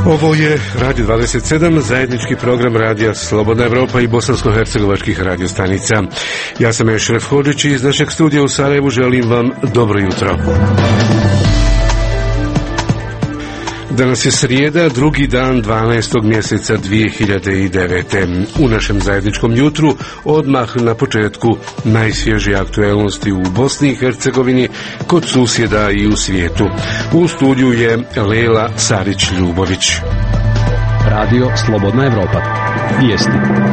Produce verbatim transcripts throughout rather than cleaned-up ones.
Ovo je Radio dvadeset sedam, zajednički program Radija Slobodna Evropa i bosansko-hercegovačkih radiostanica. Ja sam Ešref Hodžić i iz našeg studija u Sarajevu želim vam dobro jutro. Danas je srijeda, drugi dan dvanaestog mjeseca dvije hiljade devete. U našem zajedničkom jutru odmah na početku najsvježije aktualnosti u Bosni i Hercegovini, kod susjeda i u svijetu. U studiju je Lela Sarić-Ljubović. Radio Slobodna Evropa. Vijesti.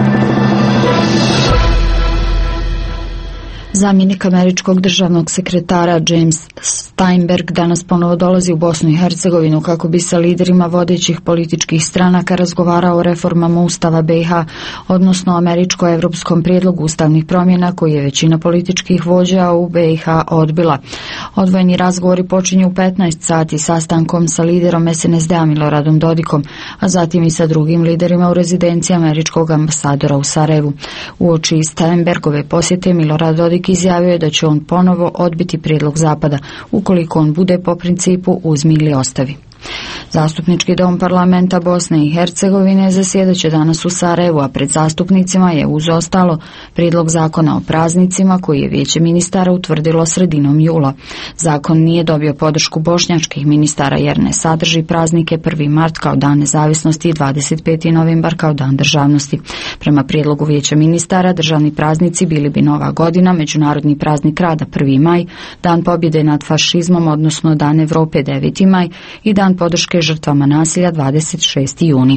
Zamjenik američkog državnog sekretara James Steinberg danas ponovo dolazi u Bosnu i Hercegovinu kako bi sa liderima vodećih političkih stranaka razgovarao o reformama Ustava B i H, odnosno američko-evropskom prijedlogu ustavnih promjena koji je većina političkih vođa u B i H odbila. Odvojeni razgovori počinju u petnaest sati sastankom sa liderom S N S D-a Miloradom Dodikom, a zatim i sa drugim liderima u rezidenciji američkog ambasadora u Sarajevu. Uoči Steinbergove posjete Milorad Dodik izjavio je da će on ponovo odbiti prijedlog Zapada ukoliko on bude po principu uzmi ili ostavi. Zastupnički dom parlamenta Bosne i Hercegovine zasjedat će danas u Sarajevu, a pred zastupnicima je uz ostalo prijedlog zakona o praznicima koji je vijeće ministara utvrdilo sredinom jula. Zakon nije dobio podršku bošnjačkih ministara jer ne sadrži praznike prvi mart kao dan nezavisnosti i dvadeset peti novembar kao dan državnosti. Prema prijedlogu vijeća ministara državni praznici bili bi Nova godina, međunarodni praznik rada prvi maj, dan pobjede nad fašizmom odnosno dan Evrope deveti maj i dan podrške žrtvama nasilja dvadeset šesti juni.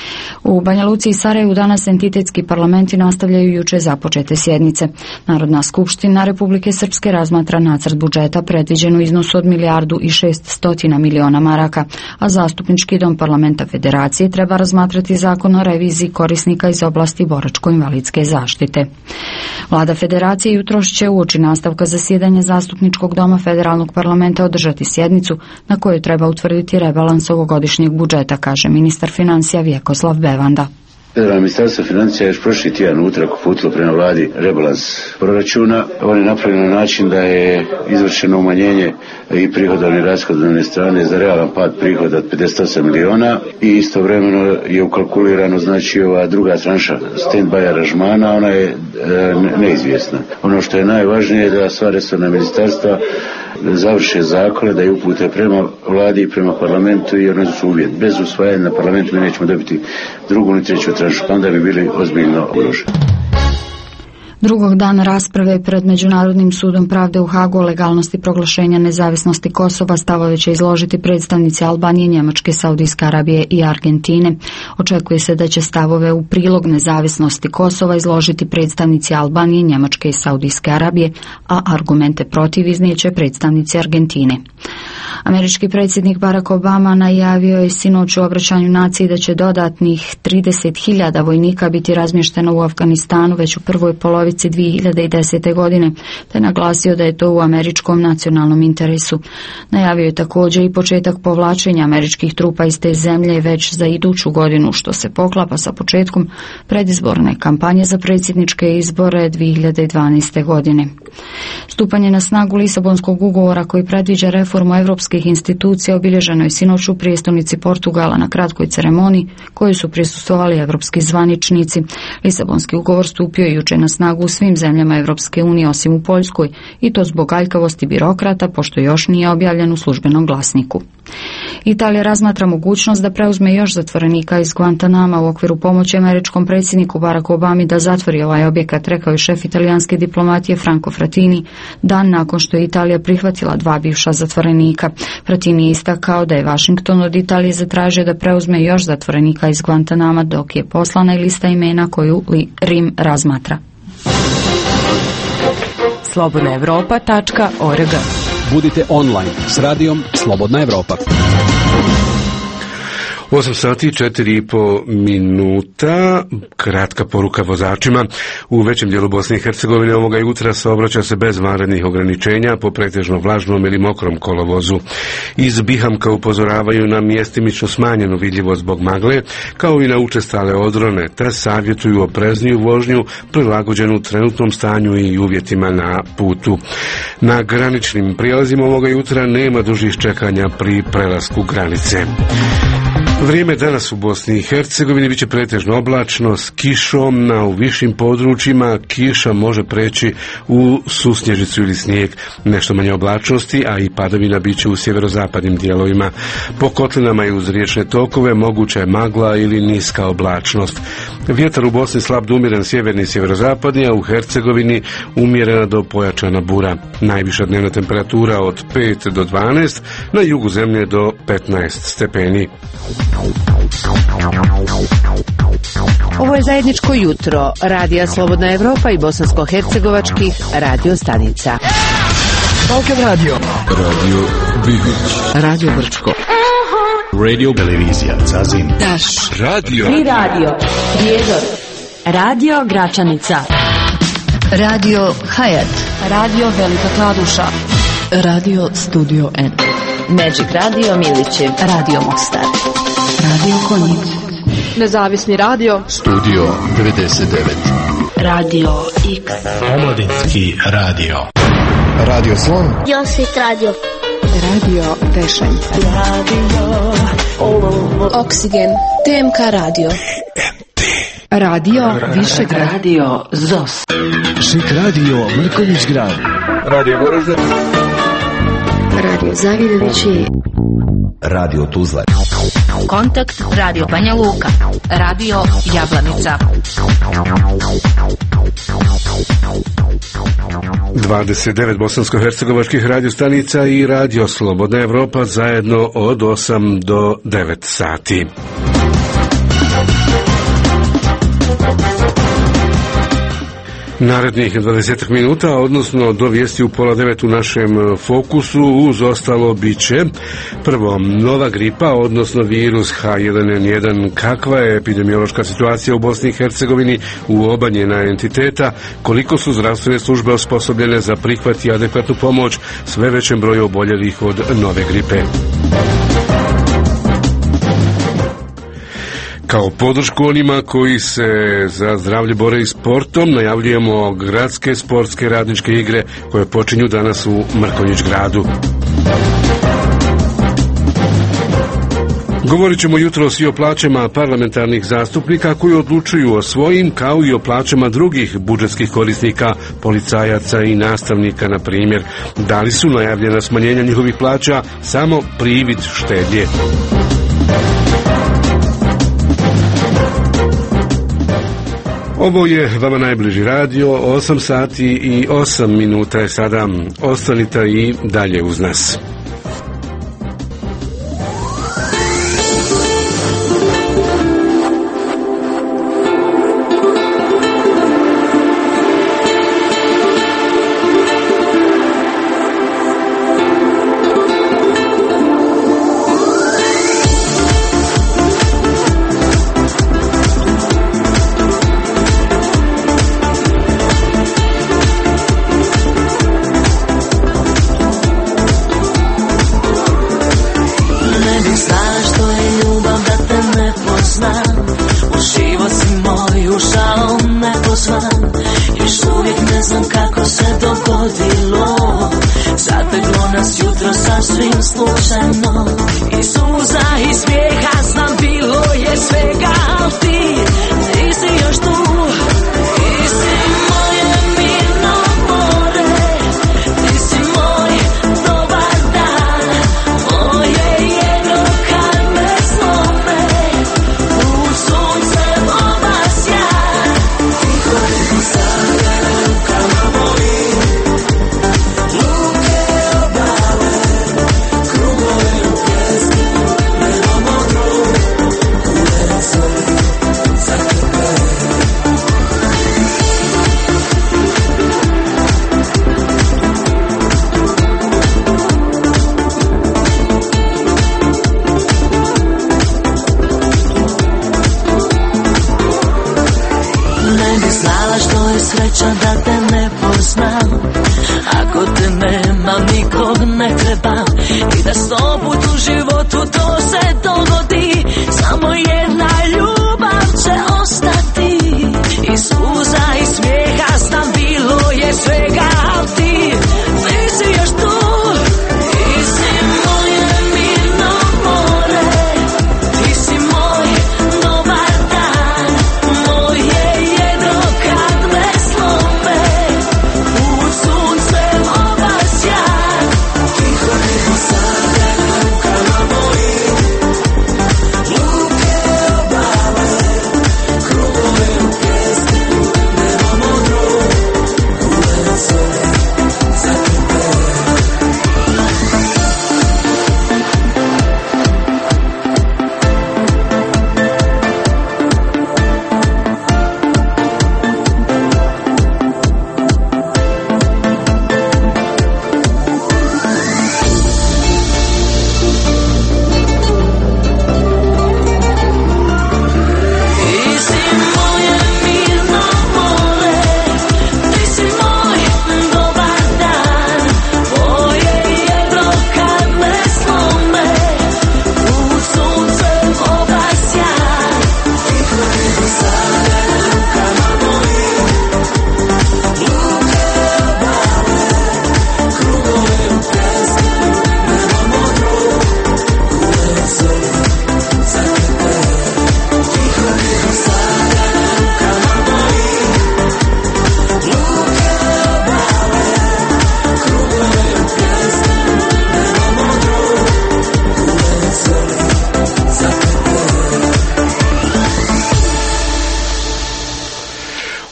U Banja Luci i Sarajevu danas entitetski parlamenti nastavljaju juče započete sjednice. Narodna skupština Republike Srpske razmatra nacrt budžeta predviđen u iznosu od milijardu i šeststotina miliona maraka, a zastupnički dom parlamenta Federacije treba razmatrati zakon o reviziji korisnika iz oblasti boračko-invalidske zaštite. Vlada Federacije jutros će uoči nastavka zasjedanja zastupničkog doma federalnog parlamenta održati sjednicu na kojoj treba utvrditi rebalans ovogodišnjeg budžeta, kaže ministar financija Vjekoslav Bevanda. Federalno ministarstvo financija je još prošli tjedan utorak uputilo prema vladi rebalans proračuna. On je napravljen na način da je izvršeno umanjenje i prihodovne i rashodovne strane za realan pad prihoda od pedeset osam miliona i istovremeno je ukalkulirano znači ova druga tranša stand-by aranžmana, ona je e, neizvjesna. Ono što je najvažnije je da sva resorna ministarstva završe zakone, da je upute prema vladi i prema parlamentu i one su uvjet. Bez usvajanja na parlamentu mi nećemo dobiti drugu ni treću tranšu, onda bi bili ozbiljno ugroženi. Drugog dana rasprave pred Međunarodnim sudom pravde u Hagu o legalnosti proglašenja nezavisnosti Kosova stavove će izložiti predstavnici Albanije, Njemačke, Saudijske Arabije i Argentine. Očekuje se da će stavove u prilog nezavisnosti Kosova izložiti predstavnici Albanije, Njemačke i Saudijske Arabije, a argumente protiv iznijeće predstavnici Argentine. Američki predsjednik Barack Obama najavio je sinoć u obraćanju naciji da će dodatnih trideset hiljada vojnika biti razmješteno u Afganistanu već u prvoj polovici dvije hiljade desete. godine, te naglasio da je to u američkom nacionalnom interesu. Najavio je također i početak povlačenja američkih trupa iz te zemlje već za iduću godinu, što se poklapa sa početkom predizborne kampanje za predsjedničke izbore dvije hiljade dvanaeste. godine. Stupanje na snagu Lisabonskog ugovora koji predviđa reformu evropskih institucija obilježeno je sinoć u prijestolnici Portugala na kratkoj ceremoniji kojoj su prisustvovali evropski zvaničnici. Lisabonski ugovor stupio je juče na snagu u svim zemljama Evropske unije osim u Poljskoj i to zbog aljkavosti birokrata pošto još nije objavljen u službenom glasniku. Italija razmatra mogućnost da preuzme još zatvorenika iz Guantanama u okviru pomoći američkom predsjedniku Baracku Obami da zatvori ovaj objekat, rekao je šef italijanske diplomatije Franco Frattini dan nakon što je Italija prihvatila dva bivša zatvorenika. Frattini je istakao da je Washington od Italije zatražio da preuzme još zatvorenika iz Guantanama dok je poslana i lista imena koju Rim razmatra. slobodna evropa tačka org. Budite online s radijom Slobodna Evropa. osam sati i četiri i po minuta, kratka poruka vozačima. U većem dijelu Bosne i Hercegovine ovoga jutra saobraća se bez vanrednih ograničenja po pretežno vlažnom ili mokrom kolovozu. Iz Bihamka upozoravaju na mjestimično smanjenu vidljivost zbog magle, kao i na učestale odrone, te savjetuju oprezniju vožnju prilagođenu trenutnom stanju i uvjetima na putu. Na graničnim prijelazima ovoga jutra nema dužih čekanja pri prelasku granice. Vrijeme danas u Bosni i Hercegovini biće pretežno oblačno s kišom, na u višim područjima kiša može preći u susnježicu ili snijeg, nešto manje oblačnosti, a i padavina biće u sjeverozapadnim dijelovima. Po kotlinama i uz riječne tokove moguća je magla ili niska oblačnost. Vjetar u Bosni slab do umjeren sjeverni i sjeverozapadni, a u Hercegovini umjerena do pojačana bura. Najviša dnevna temperatura od pet do dvanaest, na jugu zemlje do petnaest stepeni. Ovo je zajedničko jutro Radija Slobodna Evropa i bosansko-hercegovačkih radio stanica. Balkan Radio, Radio Bibić, Radio Brčko, Radio Televizija Zazin, Daš, Radio Tri radio, Prijedor, Radio Gračanica, Radio Hayat, Radio Velika Kladuša, Radio Studio N, Magic Radio Miliće, Radio Mostar, Radio Konjic, Nezavisni radio, Studio devedeset devet, Radio X, Omladinski radio, Radio Slon, Josit radio, Radio Pešanica, Radio Oksigen, T M K radio, Radio Višegrad, Radio Zos, Šik Radio Mrkonjić Grad, Radio Goražde, Radio Zavidovići, Radio Tuzla, Kontakt Radio Banja Luka, Radio Jablanica, dvadeset devet bosansko-hercegovačkih radiostanica i Radio Slobodna Evropa zajedno od osam do devet sati. Narednih dvadeset minuta, odnosno do vijesti u pola devet u našem fokusu, uz ostalo bit će prvo nova gripa, odnosno virus H jedan N jedan, kakva je epidemiološka situacija u Bosni i Hercegovini u oba njena entiteta, koliko su zdravstvene službe osposobljene za prihvat i adekvatnu pomoć sve većem broju oboljelih od nove gripe. Kao podršku onima koji se za zdravlje bore i sportom, najavljujemo gradske sportske radničke igre koje počinju danas u Mrkonjić gradu. Govorit ćemo jutros i o plaćama parlamentarnih zastupnika koji odlučuju o svojim, kao i o plaćama drugih budžetskih korisnika, policajaca i nastavnika, na primjer. Da li su najavljena smanjenja njihovih plaća samo privid štednje? Ovo je vama najbliži radio, osam sati i osam minuta je sada. Ostanite i dalje uz nas. Ti si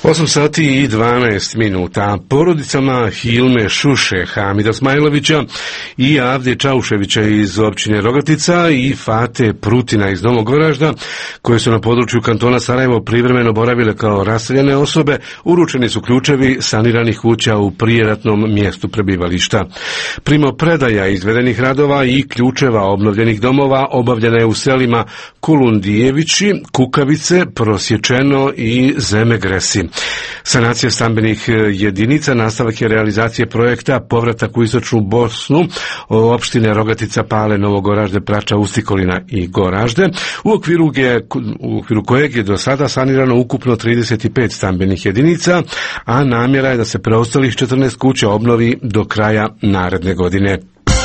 osam sati i dvanaest minuta. Porodicama Hilme Šuše, Hamida Smajlovića i Avde Čauševića iz općine Rogatica i Fate Prutina iz Novog Goražda, koje su na području kantona Sarajevo privremeno boravile kao raseljene osobe, uručeni su ključevi saniranih kuća u prijeratnom mjestu prebivališta. Primopredaja izvedenih radova i ključeva obnovljenih domova obavljena je u selima Kulundijevići, Kukavice, Prosječeno i Zemegresi. Sanacija stambenih jedinica nastavak je realizacije projekta Povratak u istočnu Bosnu, opštine Rogatica, Pale, Novogoražde, Prača, Ustikolina i Goražde, u okviru, je, u okviru kojeg je do sada sanirano ukupno trideset pet stambenih jedinica, a namjera je da se preostalih četrnaest kuća obnovi do kraja naredne godine.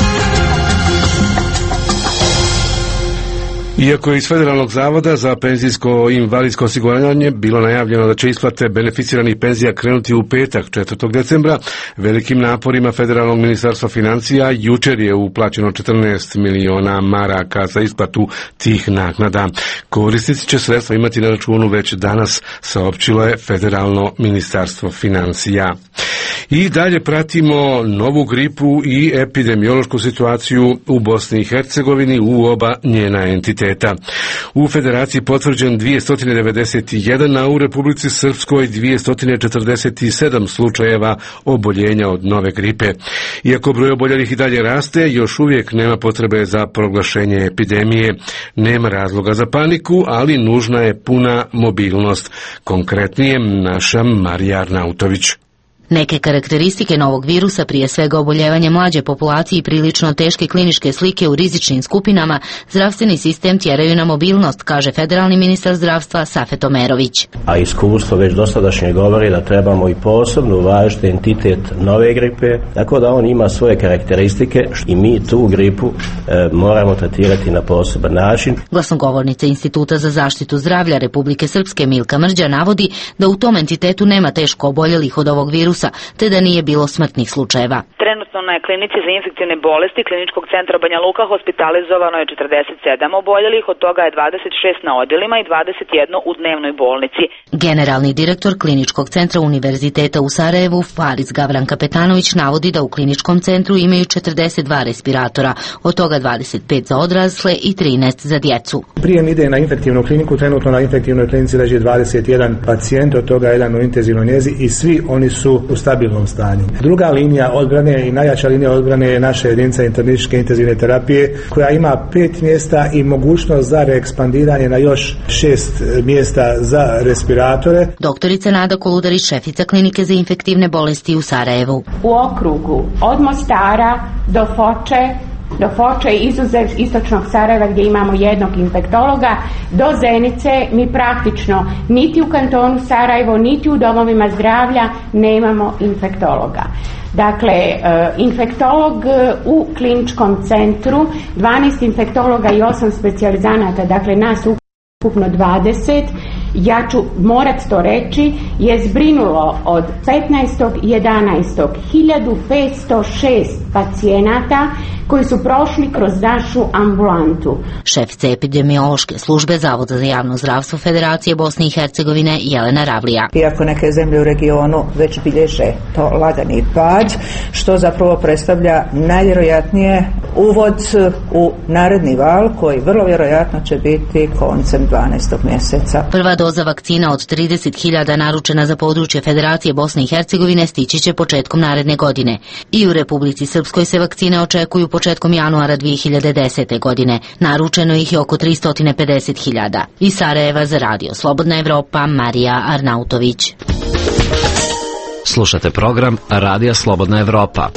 Iako je iz Federalnog zavoda za penzijsko i invalidsko osiguranje bilo najavljeno da će isplate beneficiranih penzija krenuti u petak četvrtog decembra, velikim naporima Federalnog ministarstva financija jučer je uplaćeno četrnaest miliona maraka za isplatu tih naknada. Korisnici će sredstva imati na računu već danas, saopćilo je Federalno ministarstvo financija. I dalje pratimo novu gripu i epidemiološku situaciju u Bosni i Hercegovini u oba njena entiteta. U Federaciji potvrđen dvjesto devedeset jedan, a u Republici Srpskoj dvjesto četrdeset sedam slučajeva oboljenja od nove gripe. Iako broj oboljelih i dalje raste, još uvijek nema potrebe za proglašenje epidemije. Nema razloga za paniku, ali nužna je puna mobilnost. Konkretnije, naša Marija Arnautović. Neke karakteristike novog virusa, prije svega oboljevanje mlađe populacije i prilično teške kliničke slike u rizičnim skupinama, zdravstveni sistem tjeraju na mobilnost, kaže federalni ministar zdravstva Safet Omerović. A iskustvo već dosadašnje govori da trebamo i posebno uvažiti entitet nove gripe, tako da on ima svoje karakteristike i mi tu gripu e, moramo tretirati na poseban način. Glasnogovornica Instituta za zaštitu zdravlja Republike Srpske Milka Mrđa navodi da u tom entitetu nema teško oboljelih od ovog virusa, te da nije bilo smrtnih slučajeva. Trenutno na klinici za infektivne bolesti Kliničkog centra Banja Luka hospitalizovano je četrdeset sedam oboljelih, od toga je dvadeset šest na odjelima i dvadeset jedan u dnevnoj bolnici. Generalni direktor Kliničkog centra Univerziteta u Sarajevu Faris Gavran Kapetanović navodi da u kliničkom centru imaju četrdeset dva respiratora, od toga dvadeset pet za odrasle i trinaest za djecu. Prijem ide na infektivnu kliniku, trenutno na infektivnoj klinici leži dvadeset jedan pacijent, od toga jedan u intenzivnoj njezi i svi oni su u stabilnom stanju. Druga linija odbrane i najjača linija odbrane je naša jedinica internističke intenzivne terapije koja ima pet mjesta i mogućnost za reekspandiranje na još šest mjesta za respiratore. Doktorica Nada Koludarić, šefica klinike za infektivne bolesti u Sarajevu. U okrugu od Mostara do Foče, do Foče izuzev istočnog Sarajeva gdje imamo jednog infektologa, do Zenice mi praktično niti u kantonu Sarajevo, niti u domovima zdravlja nemamo infektologa. Dakle, infektolog u kliničkom centru, dvanaest infektologa i osam specijalizanata, dakle nas ukupno dvadeset, ja ću morat to reći, je zbrinulo od petnaestog jedanaestog hiljadu petsto šest pacijenata koji su prošli kroz našu ambulantu. Šefica epidemiološke službe Zavoda za javno zdravstvo Federacije Bosne i Hercegovine Jelena Ravlija. Iako neke zemlje u regionu već bilježe to lagani pad, što zapravo predstavlja najvjerojatnije uvod u naredni val koji vrlo vjerojatno će biti koncem dvanaestog mjeseca. Prva doza vakcina od trideset hiljada naručena za područje Federacije Bosne i Hercegovine stići će početkom naredne godine. I u Republici Srpskoj se vakcine očekuju početkom januara dvije hiljade desete. godine. Naručeno ih je oko tristo pedeset hiljada. Iz Sarajeva za radio Slobodna Evropa, Marija Arnautović. Slušate program Radija Slobodna Evropa.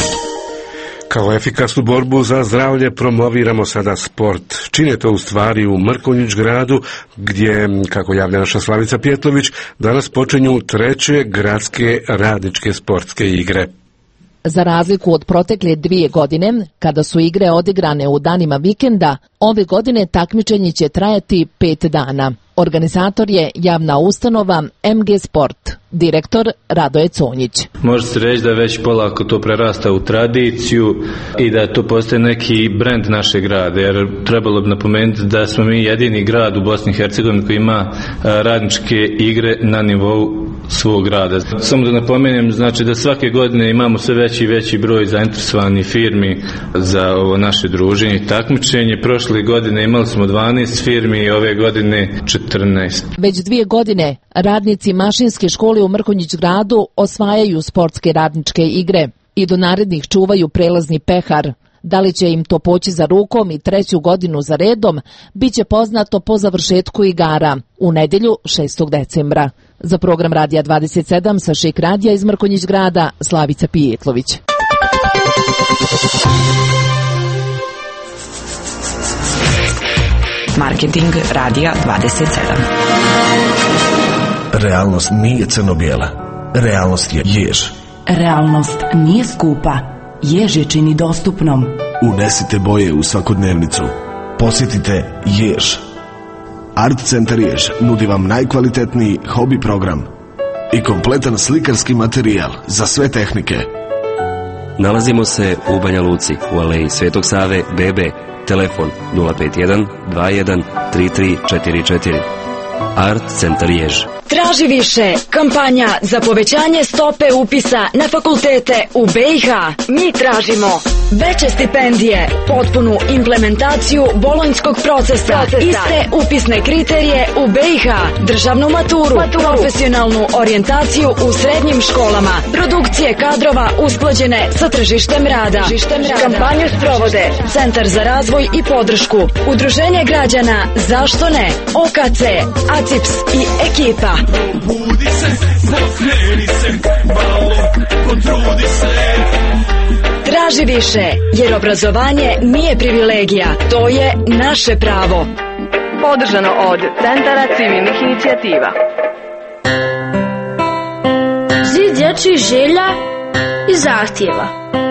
Kao efikasnu borbu za zdravlje promoviramo sada sport. Čine to u stvari u Mrkonjić gradu, gdje, kako javlja naša Slavica Pjetlović, danas počinju treće gradske radničke sportske igre. Za razliku od protekle dvije godine, kada su igre odigrane u danima vikenda, ove godine takmičenje će trajati pet dana. Organizator je javna ustanova M G Sport, direktor Radoje Conjić. Može se reći da već polako to prerasta u tradiciju i da to postaje neki brend našeg grada, jer trebalo bi napomenuti da smo mi jedini grad u Bosni i Hercegovini koji ima radničke igre na nivou svog grada. Samo da napomenem, znači da svake godine imamo sve veći i veći broj zainteresovanih firmi za ovo naše druženje i takmičenje. Prošle godine imali smo dvanaest firmi i ove godine četrnaest. Već dvije godine radnici mašinske škole u Mrkonjić gradu osvajaju sportske radničke igre i do narednih čuvaju prelazni pehar. Da li će im to poći za rukom i treću godinu za redom, bit će poznato po završetku igara u nedjelju šestog decembra. Za program Radija dvadeset sedam sa Šik radija iz Mrkonjić grada, Slavica Pijetlović. Marketing Radija dvadeset sedam. Realnost nije crno-bijela. Realnost je jež. Realnost nije skupa. Jež je čini dostupnom. Unesite boje u svakodnevnicu. Posjetite Jež. Art Centar Jež nudi vam najkvalitetniji hobi program i kompletan slikarski materijal za sve tehnike. Nalazimo se u Banja Luci, u aleji Svetog Save, B B. Telefon nula pet jedan dva jedan tri tri četiri četiri. Art Centar Jež. Traži više. Kampanja za povećanje stope upisa na fakultete u B i H. Mi tražimo veće stipendije, potpunu implementaciju bolonjskog procesa, iste upisne kriterije u B i H, državnu maturu, maturu, profesionalnu orijentaciju u srednjim školama, produkcije kadrova usklađene sa tržištem rada. Tržištem rada. Kampanju sprovode Centar za razvoj i podršku, Udruženje građana Zašto ne, O K C, A C I P S i ekipa. Budi se, pokreni se, malo potrudi se. Traži više, jer obrazovanje nije privilegija, to je naše pravo. Podržano od Centara civilnih inicijativa. Zid dječjih želja i zahtjeva.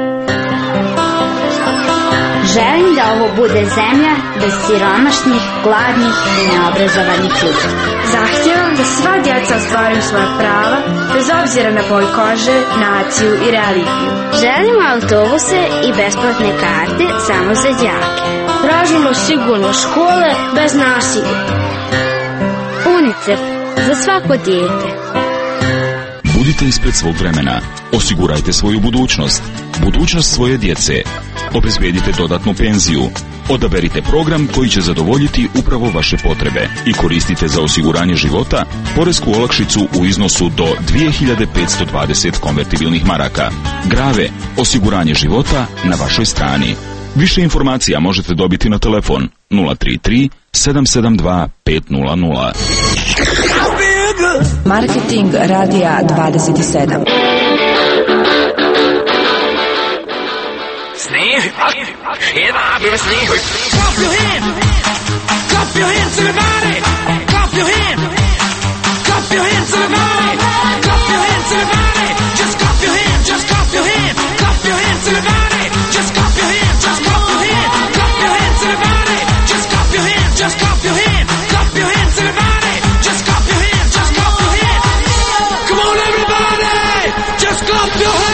Želim da ovo bude zemlja bez siromašnih, gladnih i neobrazovanih ljudi. Zahtijevam da sva djeca ostvaruju svoja prava, bez obzira na boju kože, naciju i religiju. Želimo autobuse i besplatne karte samo za đake. Tražimo sigurne škole bez nasilja. UNICEF za svako dijete. Budite ispred svog vremena. Osigurajte svoju budućnost. Budućnost svoje djece. Obezbedite dodatnu penziju. Odaberite program koji će zadovoljiti upravo vaše potrebe i koristite za osiguranje života poresku olakšicu u iznosu do dvije hiljade petsto dvadeset konvertibilnih maraka. Grave, osiguranje života na vašoj strani. Više informacija možete dobiti na telefon nula tri tri sedam sedam dva pet nula nula. Marketing Radija dvadeset sedam. Sneži, jedna prema sneži. Clap your hand, clap your hands to the body. Clap your hand, clap your hands to the body. Clap your hands to the body. Just clap your hand, just clap your hand. Clap your hands to the body. Just clap your hand, just clap your hand. Clap your hands to the body. Just clap your hand, just clap your hand. Clap your hands to the body. Just clap your hand, just clap your hand. Come on everybody, just clap your hand.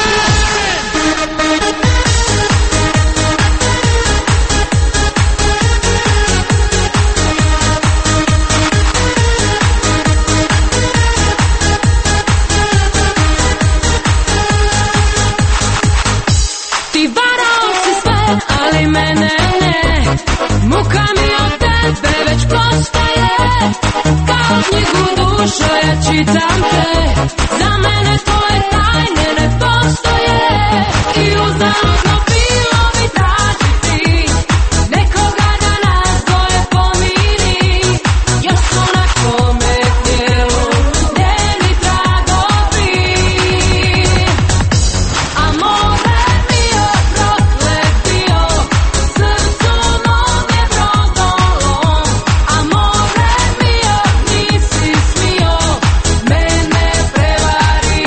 Ali mene ne, muka mi od tebe već postaje. Kao knjigu dušo ja čitam te, za mene tvoje tajne ne postoje. I uzaludno bilo mi tražiti nekoga da nas dvoje pomiri. Još su na kome tijelu dnevni tragovi. A more bio prokletio, srcu mom je brodolom. A more bio nisi smio mene prevario.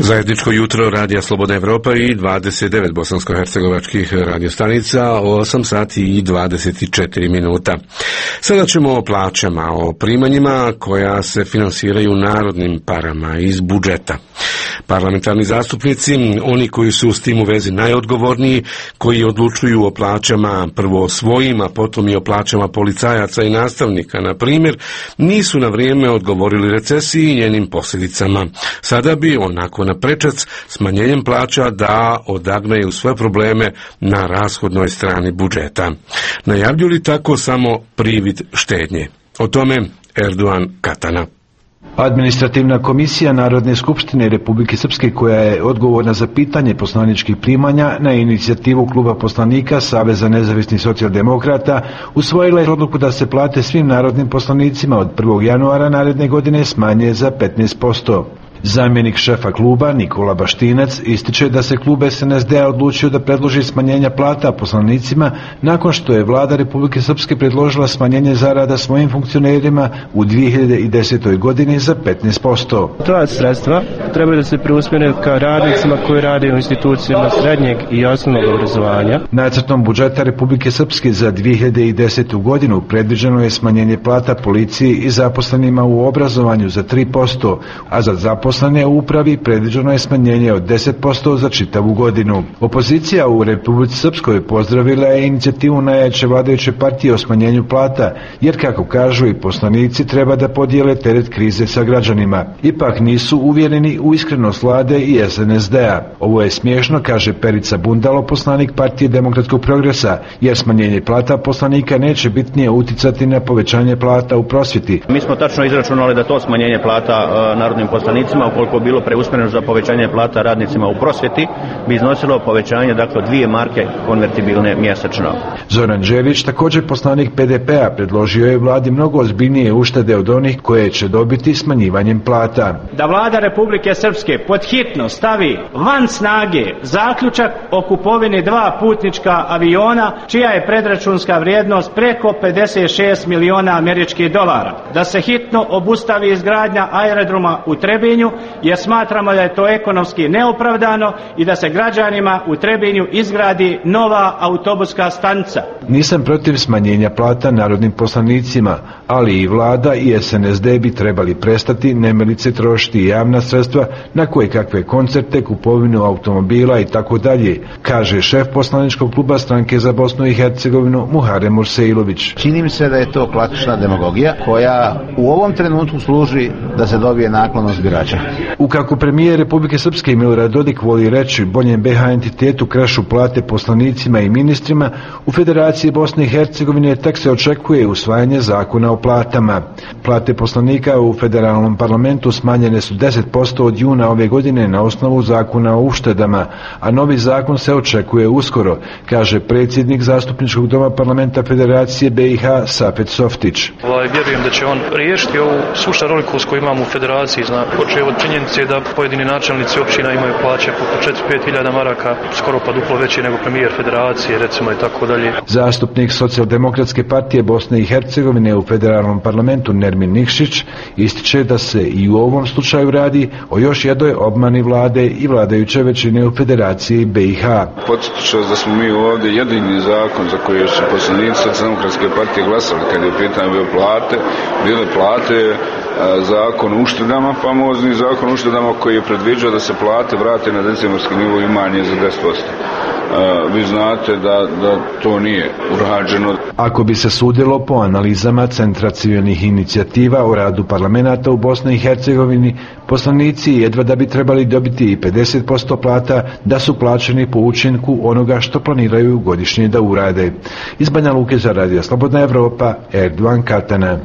Zajedničko jutro Radija Slobodna Evropa i dvadeset devet bosansko-hercegovačkih radiostanica, osam sati i dvadeset četiri minuta. Sada ćemo o plaćama, o primanjima koja se finansiraju narodnim parama iz budžeta. Parlamentarni zastupnici, oni koji su s tim u vezi najodgovorniji, koji odlučuju o plaćama prvo svojim, a potom i o plaćama policajaca i nastavnika, na primjer, nisu na vrijeme odgovorili recesiji i njenim posljedicama. Sada bi, onako na prečac, smanjenjem plaća da odagnaju sve probleme na rashodnoj strani budžeta. Najavljuju li tako samo privid štednje? O tome Erdogan Katana. Administrativna komisija Narodne skupštine Republike Srpske, koja je odgovorna za pitanje poslaničkih primanja, na inicijativu kluba poslanika Saveza nezavisnih socijaldemokrata usvojila je odluku da se plate svim narodnim poslanicima od prvog januara naredne godine smanje za petnaest posto. Zamjenik šefa kluba Nikola Baštinac ističe da se klub S N S D-a odlučio da predloži smanjenja plata poslanicima nakon što je vlada Republike Srpske predložila smanjenje zarada svojim funkcionerima u dvije hiljade desetoj godini za petnaest posto. Ta sredstva trebaju da se preusmjere ka radnicima koji rade u institucijama srednjeg i osnovnog obrazovanja. Nacrtom budžeta Republike Srpske za dvije hiljade desetu godinu predviđeno je smanjenje plata policiji i zaposlenima u obrazovanju za tri posto, a za zaposlenima Poslane u upravi predviđeno je smanjenje od deset posto za čitavu godinu. Opozicija u Republici Srpskoj pozdravila je inicijativu najjače vladajuće partije o smanjenju plata, jer kako kažu i poslanici treba da podijele teret krize sa građanima. Ipak nisu uvjereni u iskrenost vlade i S N S D-a. Ovo je smiješno, kaže Perica Bundalo, poslanik partije Demokratskog progresa, jer smanjenje plata poslanika neće bitnije uticati na povećanje plata u prosvjeti. Mi smo tačno izračunali da to smanjenje plata uh, narodnim poslanicima, ukoliko bilo preusmjereno za povećanje plata radnicima u prosvjeti, bi iznosilo povećanje, dakle, dvije marke konvertibilne mjesečno. Zoran Đević, također poslanik P D P-a, predložio je vladi mnogo ozbiljnije uštede od onih koje će dobiti smanjivanjem plata. Da vlada Republike Srpske pod hitno stavi van snage zaključak o kupovini dva putnička aviona, čija je predračunska vrijednost preko pedeset šest miliona američkih dolara. Da se hitno obustavi izgradnja aerodroma u Trebinju, jer smatramo da je to ekonomski neopravdano, i da se građanima u Trebinju izgradi nova autobuska stanica. Nisam protiv smanjenja plata narodnim poslanicima, ali i vlada i S N S D bi trebali prestati nemilice trošiti javna sredstva na koje kakve koncerte, kupovinu automobila i tako dalje, kaže šef poslaničkog kluba Stranke za Bosnu i Hercegovinu Muharrem Murseilović. Čini mi se da je to klasična demagogija koja u ovom trenutku služi da se dobije naklonost birača. U kako premijer Republike Srpske Milorad Dodik voli reći, boljem B H entitetu krašu plate poslanicima i ministrima, u Federaciji Bosne i Hercegovine tek se očekuje usvajanje zakona o platama. Plate poslanika u federalnom parlamentu smanjene su deset posto od juna ove godine na osnovu zakona o uštedama, a novi zakon se očekuje uskoro, kaže predsjednik zastupničkog doma parlamenta Federacije B i H Safet Softić. Ovaj, vjerujem da će on riješiti ovu svu šarolikost koju imamo u Federaciji, zna, počeo od činjenice da pojedini načelnici općina imaju plaće po četiri do pet hiljada maraka, skoro pa duplo veće nego premijer Federacije, recimo, i tako dalje. Zastupnik Socijaldemokratske partije Bosne i Hercegovine u federalnom parlamentu Nermin Nikšić ističe da se i u ovom slučaju radi o još jednoj obmani vlade i vladajuće većine u Federaciji B i H. Podsjetit ću vas da smo mi ovdje jedini zakon za koji su poslanici Socijaldemokratske partije glasali kad je u pitanju bile plate, bile plate, zakon o uštedama, famozni zakon o uštedama koji je predviđao da se plate vrate na decembarski nivo i manje za deset posto. Uh, vi znate da, da to nije urađeno. Ako bi se sudilo po analizama Centra civilnih inicijativa o radu parlamenta u Bosni i Hercegovini, poslanici jedva da bi trebali dobiti i pedeset posto plata da su plaćeni po učinku onoga što planiraju godišnje da urade. Iz Banja Luke za Radio Slobodna Evropa, Erdogan Katana.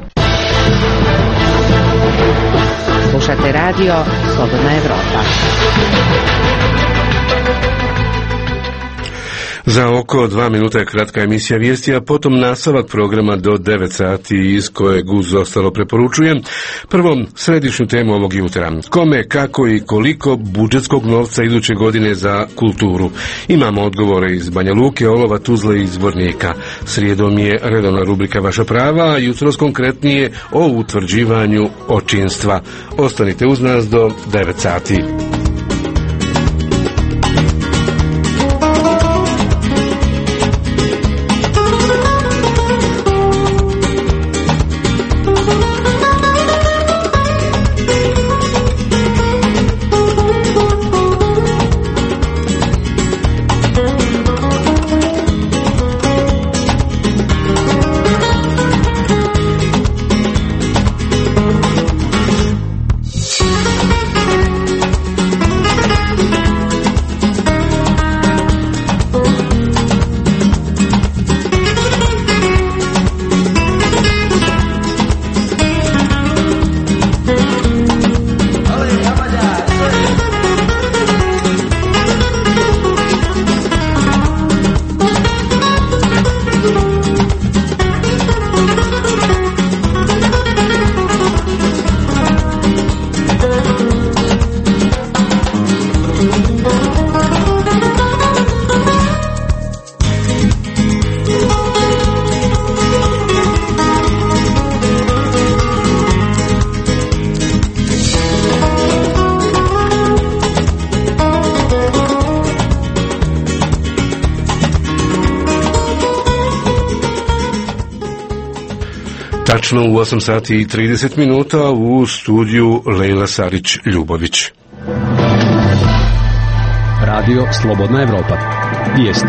Slušate radio Slobodna Evropa. Za oko dva minuta je kratka emisija vijesti, a potom nastavak programa do devet sati iz kojeg uz ostalo preporučujem. Prvo, središnju temu ovog jutra. Kome, kako i koliko budžetskog novca iduće godine za kulturu? Imamo odgovore iz Banja Luke, Olova, Tuzle i Zvornika. Srijedom je redovna rubrika Vaša prava, a jutros konkretnije o utvrđivanju očinstva. Ostanite uz nas do devet sati. Tačno u osam sati i trideset minuta u studiju Lejla Sarić-Ljubović. Radio Slobodna Evropa. Vijesti.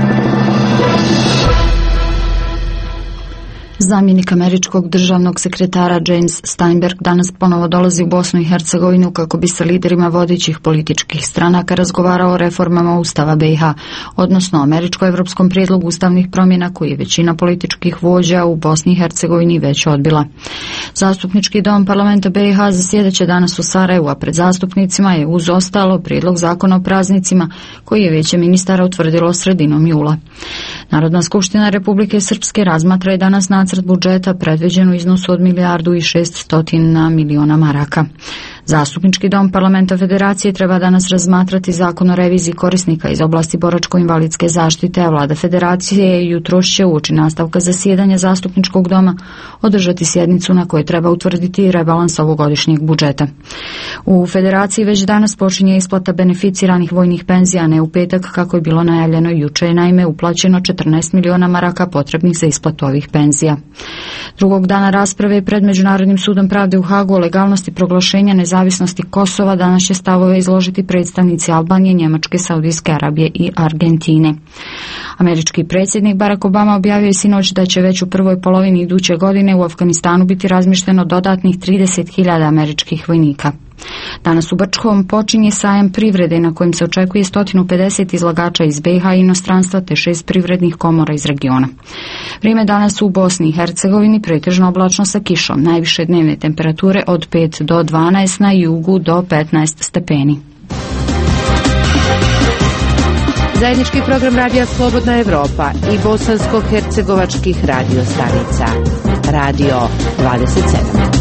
Zamjenik američkog državnog sekretara James Steinberg danas ponovo dolazi u Bosnu i Hercegovinu kako bi sa liderima vodećih političkih stranaka razgovarao o reformama Ustava B i H, odnosno američko-evropskom prijedlogu ustavnih promjena koji je većina političkih vođa u Bosni i Hercegovini već odbila. Zastupnički dom parlamenta B i H zasjedeće danas u Sarajevu, a pred zastupnicima je uz ostalo prijedlog zakona o praznicima koji je vijeće ministara utvrdilo sredinom jula. Narodna skupština Republike Srpske razmatra je danas nacrt budžeta predviđen u iznosu od milijardu i šeststotina miliona maraka. Zastupnički dom parlamenta Federacije treba danas razmatrati zakon o reviziji korisnika iz oblasti boračko-invalidske zaštite, a vlada Federacije jutros će uoči nastavka zasjedanja zastupničkog doma održati sjednicu na kojoj treba utvrditi rebalans ovogodišnjeg budžeta. U Federaciji već danas počinje isplata beneficiranih vojnih penzija, ne u petak kako je bilo najavljeno juče, je naime uplaćeno četrnaest miliona maraka potrebnih za isplatu ovih penzija. Drugog dana rasprave pred Međunarodnim sudom pravde u Hagu o legalnosti proglašenja nezavisnosti Kosova danas će stavove izložiti predstavnici Albanije, Njemačke, Saudijske Arabije i Argentine. Američki predsjednik Barack Obama objavio je sinoć da će već u prvoj polovini iduće godine u Afganistanu biti razmješteno dodatnih trideset hiljada američkih vojnika. Danas u Brčkom počinje sajam privrede na kojem se očekuje sto pedeset izlagača iz B i H i inostranstva te šest privrednih komora iz regiona. Vrijeme danas u Bosni i Hercegovini pretežno oblačno sa kišom, najviše dnevne temperature od pet do dvanaest, na jugu do petnaest stepeni. Zajednički program Radija Slobodna Evropa i bosansko-hercegovačkih radio stanica. Radio dvadeset sedam.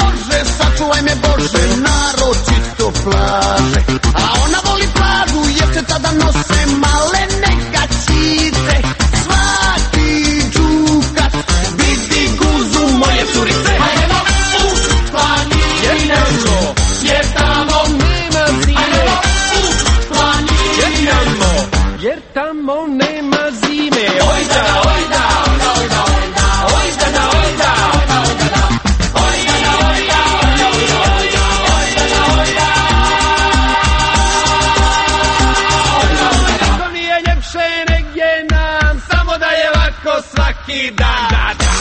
Sačuvaj me Bože, naročito plaže, a ona voli plažu jer tamo nema zime. Ojda, ojda, ojda, ojda, ojda, ojda, ojda, ojda, svaki dan, da, da.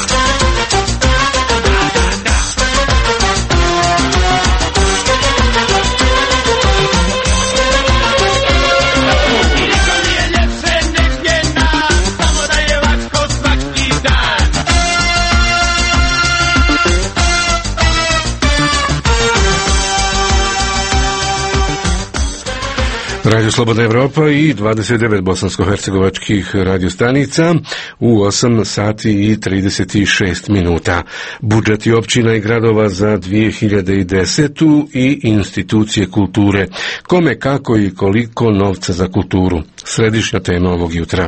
Radio Slobodna Evropa i dvadeset devet bosansko-hercegovačkih radiostanica u osam sati i trideset šest minuta. Budžeti općina i gradova za dvije hiljade desetu i institucije kulture. Kome, kako i koliko novca za kulturu? Središnja tema ovog jutra.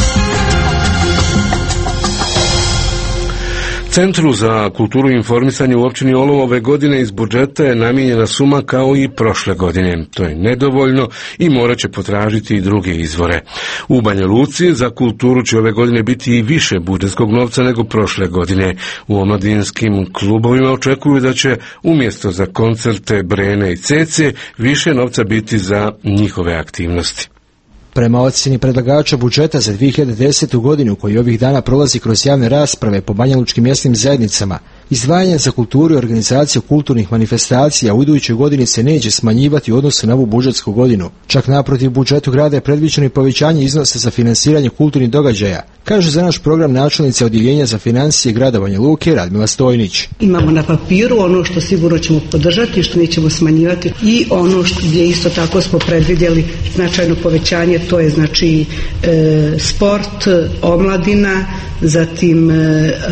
Centru za kulturu i informisanje u općini Olovo ove godine iz budžeta je namijenjena suma kao i prošle godine. To je nedovoljno i morat će potražiti i druge izvore. U Banja Luci za kulturu će ove godine biti i više budžetskog novca nego prošle godine. U omladinskim klubovima očekuju da će umjesto za koncerte Brene i Cece više novca biti za njihove aktivnosti. Prema ocjeni predlagača budžeta za dvije hiljade desetu godinu, koji ovih dana prolazi kroz javne rasprave po banjalučkim mjesnim zajednicama, izdvajanje za kulturu i organizaciju kulturnih manifestacija u idućoj godini se neće smanjivati u odnosu na ovu budžetsku godinu. Čak naprotiv, budžetu grada je predviđeno i povećanje iznosa za finansiranje kulturnih događaja, kaže za naš program načelnica odjeljenja za financije grada Banja Luke Radmila Stojnić. Imamo na papiru ono što sigurno ćemo podržati, što nećemo smanjivati, i ono što gdje isto tako smo predvidjeli značajno povećanje, to je znači e, sport, omladina, zatim e,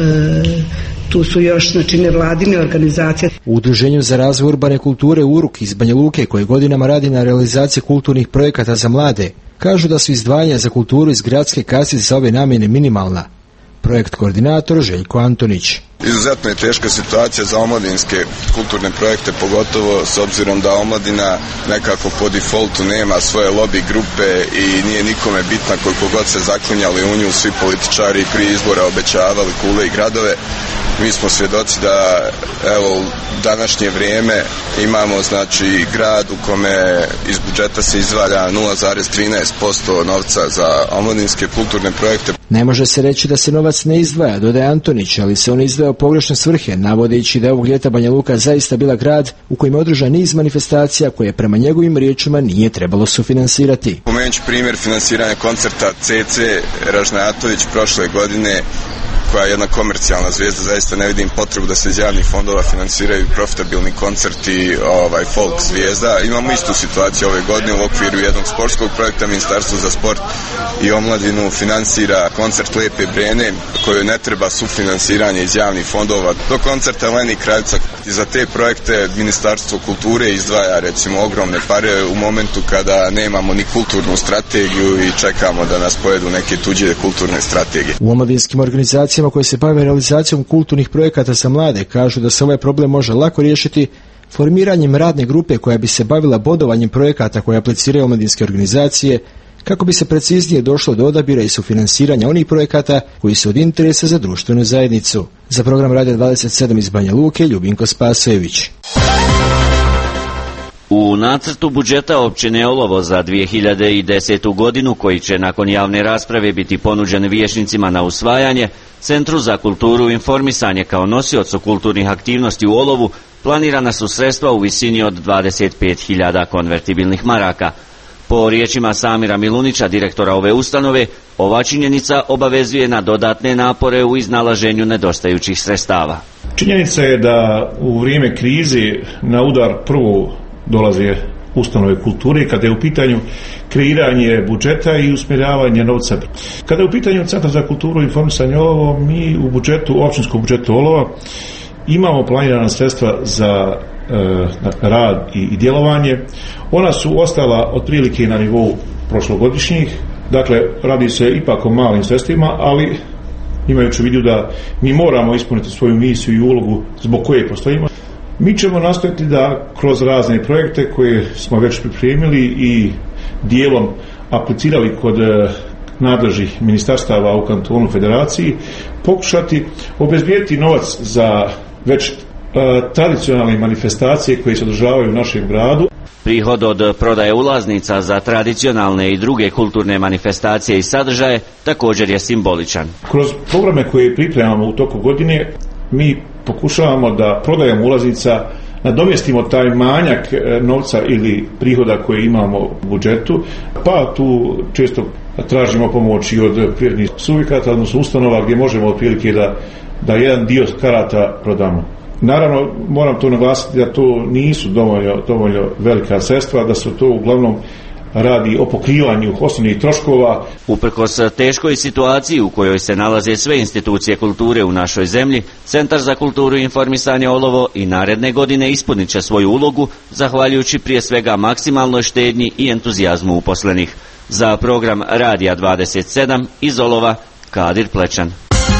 e, tu su još znači nevladine organizacije. U Udruženju za razvoj urbane kulture Uruk iz Banja Luke, koje godinama radi na realizaciji kulturnih projekata za mlade, kažu da su izdvajanja za kulturu iz gradske kase za ove namjene minimalna. Projekt koordinator Željko Antonić. Izuzetno je teška situacija za omladinske kulturne projekte, pogotovo s obzirom da omladina nekako po defaultu nema svoje lobby grupe i nije nikome bitna, koliko god se zaklinjali u nju svi političari prije izbora obećavali kule i gradove. Mi smo svjedoci da evo u današnje vrijeme imamo znači grad u kome iz budžeta se izdvaja nula zarez trinaest posto novca za omladinske kulturne projekte. Ne može se reći da se novac ne izdvaja, dodaje Antonić, ali se on izdvaja u pogrešne svrhe, navodeći da je ovog ljeta Banja Luka zaista bila grad u kojem je održan niz manifestacija koje prema njegovim riječima nije trebalo sufinansirati. Pomenut ću primjer finansiranja koncerta C C Ražnatović prošle godine, koja je jedna komercijalna zvijezda, zaista ne vidim potrebu da se iz javnih fondova finansiraju profitabilni koncerti ovaj, folk zvijezda. Imamo istu situaciju ove godine u okviru jednog sportskog projekta. Ministarstvo za sport i omladinu finansira koncert Lepe Brene, koju ne treba sufinansiranje iz javnih fondova. Do koncerta Leni Kraljica za te projekte Ministarstvo kulture izdvaja recimo ogromne pare u momentu kada nemamo ni kulturnu strategiju i čekamo da nas pojedu neke tuđe kulturne strategije. U omladinskim organizacijama koje se bave realizacijom kulturnih projekata za mlade kažu da se ovaj problem može lako riješiti formiranjem radne grupe koja bi se bavila bodovanjem projekata koje apliciraju omladinske organizacije, kako bi se preciznije došlo do odabira i sufinansiranja onih projekata koji su od interesa za društvenu zajednicu. Za program Radio dvadeset sedam iz Banja Luke, Ljubinko Spasojević. U nacrtu budžeta općine Olovo za dvije hiljade desetu godinu, koji će nakon javne rasprave biti ponuđen vijećnicima na usvajanje, Centru za kulturu i informisanje kao nosiocu kulturnih aktivnosti u Olovu planirana su sredstva u visini od dvadeset pet hiljada konvertibilnih maraka. Po riječima Samira Milunića, direktora ove ustanove, ova činjenica obavezuje na dodatne napore u iznalaženju nedostajućih sredstava. Činjenica je da u vrijeme krize na udar prvo dolaze ustanove kulture kada je u pitanju kreiranje budžeta i usmjeravanje novca. Kada je u pitanju Centar za kulturu i informisanje Olovo, mi u budžetu, općinskom budžetu Olova, imamo planirana sredstva za e, rad i, i djelovanje. Ona su ostala otprilike na nivou prošlogodišnjih, dakle radi se ipak o malim sredstvima, ali imajući u vidu da mi moramo ispuniti svoju misiju i ulogu zbog koje postojimo, mi ćemo nastojati da kroz razne projekte koje smo već pripremili i dijelom aplicirali kod nadležnih ministarstava u kantonu Federaciji pokušati obezbijeti novac za već e, tradicionalne manifestacije koje se održavaju u našem gradu. Prihod od prodaje ulaznica za tradicionalne i druge kulturne manifestacije i sadržaje također je simboličan. Kroz programe koje pripremamo u toku godine mi pokušavamo da prodajom ulaznica nadomjestimo taj manjak novca ili prihoda koje imamo u budžetu, pa tu često tražimo pomoć i od privrednih subjekata, odnosno ustanova gdje možemo otprilike da, da jedan dio karata prodamo. Naravno, moram to naglasiti da to nisu dovoljno, dovoljno velika sredstva, da se to uglavnom radi o pokrivanju osnovnih troškova. Uprkos teškoj situaciji u kojoj se nalaze sve institucije kulture u našoj zemlji, Centar za kulturu i informisanje Olovo i naredne godine ispunit će svoju ulogu, zahvaljujući prije svega maksimalnoj štednji i entuzijazmu uposlenih. Za program Radija dvadeset sedam iz Olova, Kadir Plečan.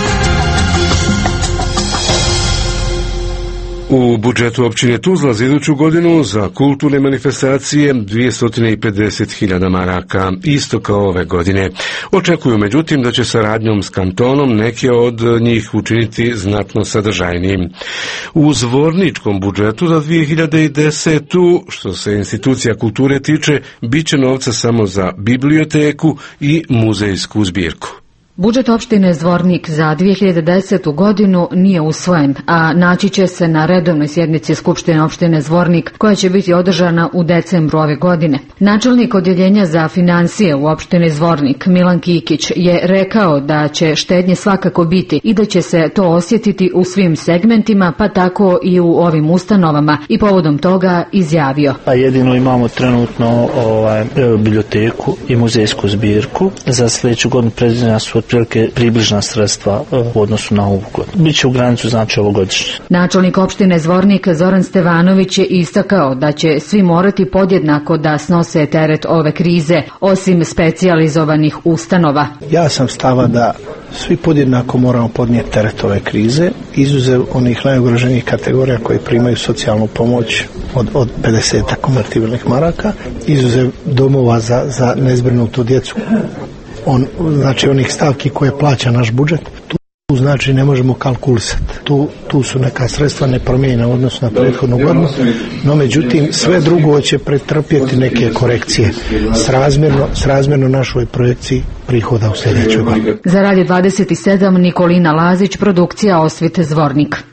U budžetu općine Tuzla za iduću godinu za kulturne manifestacije dvjesto pedeset hiljada maraka, isto kao ove godine. Očekuju međutim da će saradnjom s kantonom neke od njih učiniti znatno sadržajnijim. U zvorničkom budžetu za dvije hiljade desetu. što se institucija kulture tiče, bit će novca samo za biblioteku i muzejsku zbirku. Budžet opštine Zvornik za dvije hiljade desetu. godinu nije usvojen, a naći će se na redovnoj sjednici Skupštine opštine Zvornik, koja će biti održana u decembru ove godine. Načelnik odjeljenja za financije u opštini Zvornik, Milan Kikić, je rekao da će štednje svakako biti i da će se to osjetiti u svim segmentima, pa tako i u ovim ustanovama, i povodom toga izjavio. A jedino imamo trenutno ovaj, biblioteku i muzejsku zbirku. Za sljedeću godinu predviđena su otprilike približna sredstva u odnosu na ovu godinu. Biće u granicu znači ovogodišnje. Načelnik opštine Zvornik Zoran Stevanović je istakao da će svi morati podjednako da snose teret ove krize, osim specijalizovanih ustanova. Ja sam stava da svi podjednako moramo podnijeti teret ove krize, izuzev onih najugroženijih kategorija koji primaju socijalnu pomoć od, od pedeset konvertibilnih maraka, izuzev domova za, za nezbrinutu djecu. On, znači onih stavki koje plaća naš budžet, tu, tu znači ne možemo kalkulisati. Tu, tu su neka sredstva nepromijenjena u odnosu na prethodnu godinu, no međutim sve drugo će pretrpjeti neke korekcije srazmjerno, srazmjerno našoj projekciji prihoda u sljedećoj godini. Za Radio dvadeset sedam Nikolina Lazić, produkcija Osvite Zvornik.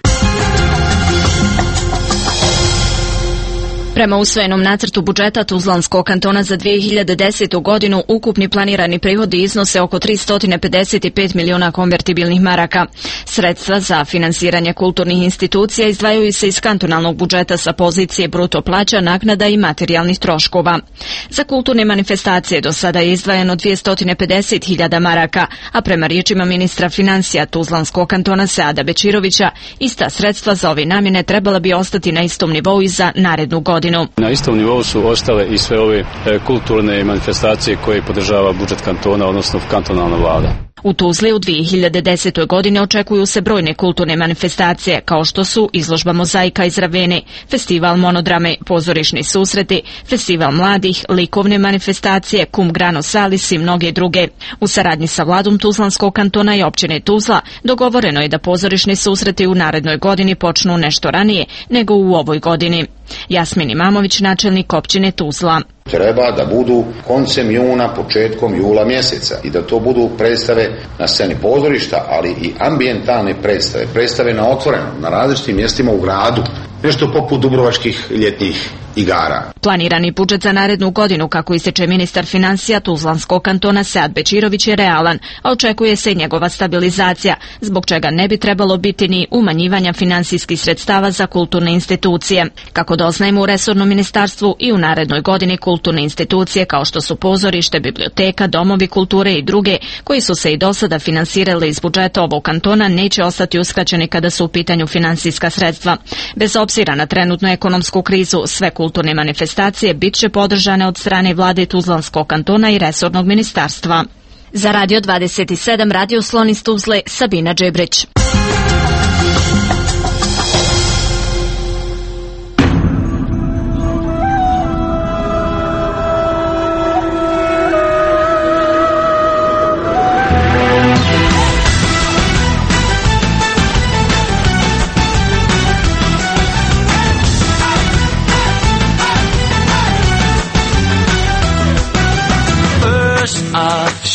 Prema usvojenom nacrtu budžeta Tuzlanskog kantona za dvije hiljade desetu. godinu ukupni planirani prihodi iznose oko tristo pedeset pet miliona konvertibilnih maraka. Sredstva za finansiranje kulturnih institucija izdvajaju se iz kantonalnog budžeta sa pozicije bruto plaća, naknada i materijalnih troškova. Za kulturne manifestacije do sada je izdvajano dvjesto pedeset hiljada maraka, a prema riječima ministra financija Tuzlanskog kantona Seada Bečirovića, ista sredstva za ove namjene trebala bi ostati na istom nivou i za narednu godinu. Na istom nivou su ostale i sve ove kulturne manifestacije koje podržava budžet kantona, odnosno kantonalna vlada. U Tuzli u dvije hiljade desetoj. godini očekuju se brojne kulturne manifestacije, kao što su izložba mozaika iz Ravene, festival monodrame, pozorišni susreti, festival mladih, likovne manifestacije, Cum Grano Salis i mnoge druge. U saradnji sa vladom Tuzlanskog kantona i općine Tuzla dogovoreno je da pozorišni susreti u narednoj godini počnu nešto ranije nego u ovoj godini. Jasmin Imamović, načelnik općine Tuzla. Treba da budu koncem juna, početkom jula mjeseca i da to budu predstave na sceni pozorišta, ali i ambijentalne predstave, predstave na otvorenom, na različitim mjestima u gradu, nešto poput dubrovačkih ljetnih igara. Planirani budžet za narednu godinu, kako ističe ministar financija Tuzlanskog kantona Sead Bečirović, je realan, a očekuje se i njegova stabilizacija, zbog čega ne bi trebalo biti ni umanjivanja finansijskih sredstava za kulturne institucije. Kako doznajemo u resornom ministarstvu, i u narednoj godini kulturne institucije kao što su pozorište, biblioteka, domovi kulture i druge, koji su se i do sada finansirali iz budžeta ovog kantona, neće ostati uskraćeni kada su u pitanju finansijska sredstva. Bez obzira na trenutnu ekonomsku krizu, sve kulturne manifestacije bit će podržane od strane vlade Tuzlanskog kantona i resornog ministarstva. Za Radio dvadeset sedam Radio Slon iz Tuzle, Sabina Džebrić.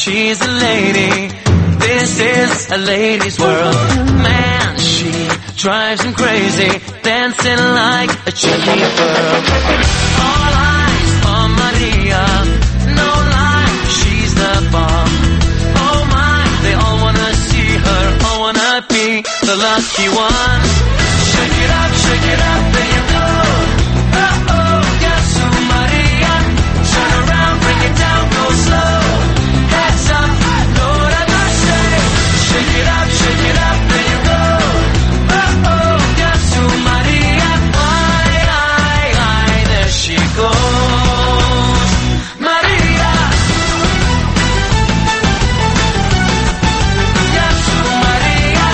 she's a lady. This is a lady's world. Man, she drives him crazy, dancing like a gypsy girl. All eyes on Maria, no lie, she's the bomb. Oh my, they all wanna see her, all wanna be the lucky one. Shake it up, shake it up, there you go. Oh oh, yes, oh Maria. Turn around, bring it down, go slow. Heads up, Lord have mercy. Shake it up, shake it up, there you go. Oh oh, yes, oh Maria. Ay, ay, ay, there she goes. Maria. Yes, oh Maria.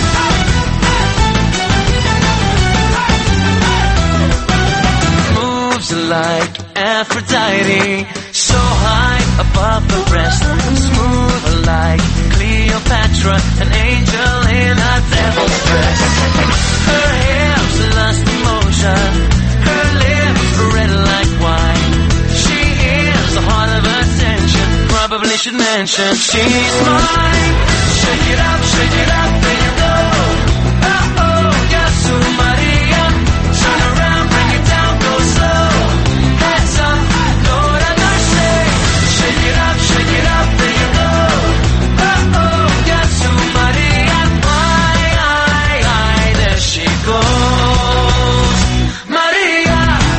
Moves like Aphrodite, so high above the rest, smooth like Cleopatra, an angel in a devil's dress. Her hips lust emotion, her lips red like wine. She is the heart of attention, probably should mention she's mine. Shake it up, shake it up, there you go. Oh oh, yes, oh Maria. Turn around, bring it down, go slow. Heads up, Lord have mercy. Shake it up, shake it up, there you go. Oh oh, yes, oh Maria. Ay, ay, ay, there she goes. Maria.